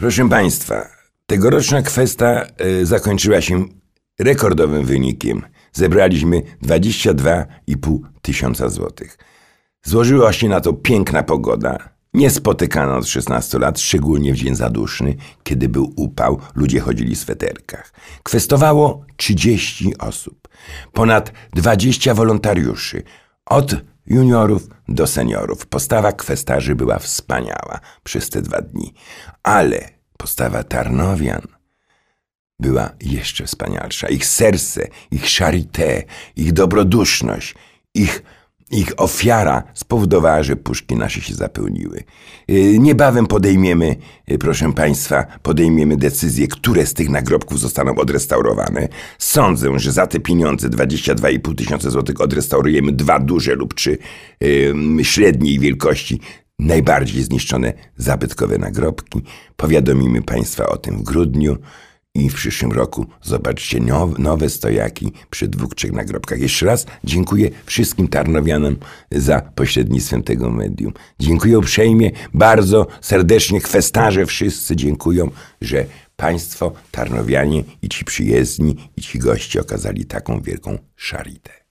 Proszę Państwa, tegoroczna kwesta zakończyła się rekordowym wynikiem. Zebraliśmy 22,5 tysiąca złotych. Złożyła się na to piękna pogoda, niespotykana od 16 lat, szczególnie w dzień zaduszny, kiedy był upał, ludzie chodzili w sweterkach. Kwestowało 30 osób, ponad 20 wolontariuszy, od juniorów do seniorów. Postawa kwestarzy była wspaniała przez te 2 dni, ale postawa Tarnowian była jeszcze wspanialsza. Ich serce, ich charité, ich dobroduszność, ich ofiara spowodowała, że puszki nasze się zapełniły. Niebawem proszę Państwa, podejmiemy decyzję, które z tych nagrobków zostaną odrestaurowane. Sądzę, że za te pieniądze 22,5 tysiąca złotych odrestaurujemy 2 duże lub 3 średniej wielkości najbardziej zniszczone zabytkowe nagrobki. Powiadomimy Państwa o tym w grudniu. I w przyszłym roku zobaczcie nowe stojaki przy 2-3 nagrobkach. Jeszcze raz dziękuję wszystkim Tarnowianom za pośrednictwem tego medium. Dziękuję uprzejmie, bardzo serdecznie. Kwestarze wszyscy dziękują, że Państwo Tarnowianie i ci przyjezdni i ci goście okazali taką wielką charité.